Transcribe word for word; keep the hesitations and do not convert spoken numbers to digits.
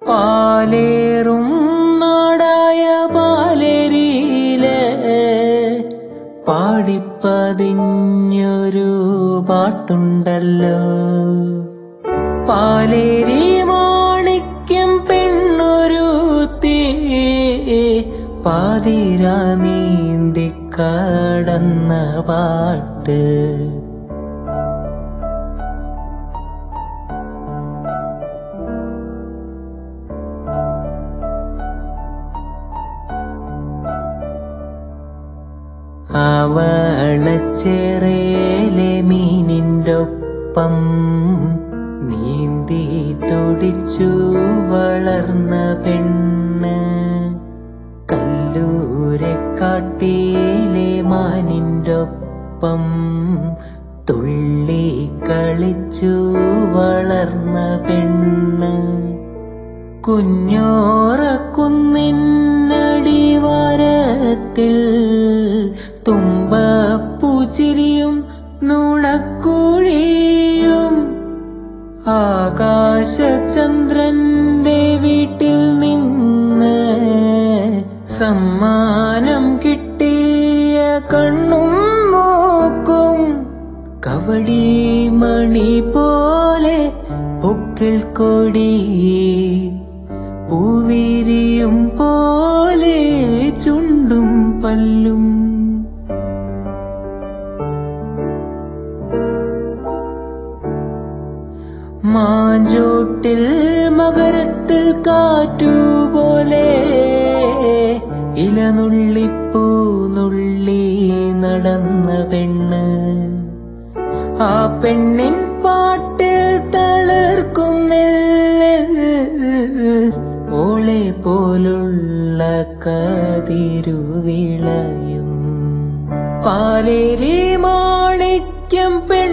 പാലേറും നാടായ പാലേരിയിലെ പാടിപ്പതിഞ്ഞൊരു പാട്ടുണ്ടല്ലോ. പാലേരി മാണിക്യം പെണ്ണൊരുത്തി പാതിര നീന്തിക്കടന്ന പാട്ട്. അവളച്ചേറേലെ മീനിൻ്റൊപ്പം നീന്തി തുടിച്ചു വളർന്ന പെണ്ണ്. കല്ലൂരെക്കാട്ടിലെ മാനിൻ്റൊപ്പം തുള്ളി കളിച്ചു വളർന്ന പെണ്ണ്. കുഞ്ഞോറക്കുന്നിന്നടിവാരത്തിൽ തുമ്പപ്പൂച്ചിരിയും നുണക്കുഴിയും ആകാശചന്ദ്രന്റെ വീട്ടിൽ നിന്ന് സമ്മാനം കിട്ടിയ കണ്ണും മൂക്കും കവടിമണി പോലെ പൊക്കിൾ കൊടി പൂവിരിയും പോലെ ചുണ്ടും പല്ലും. മാഞ്ചോട്ടിൽ മകരത്തിൽ കാറ്റുപോലെ ഇലനുള്ളിപ്പൂ നുള്ളി നടന്ന പെണ്ണ്. ആ പെണ്ണിൻ പാട്ടിൽ തളിർക്കുന്നില്ല ഓളെ പോലുള്ള കതിരുവിളയും. പാലേരി മാണിക്യം പെണ്ണ്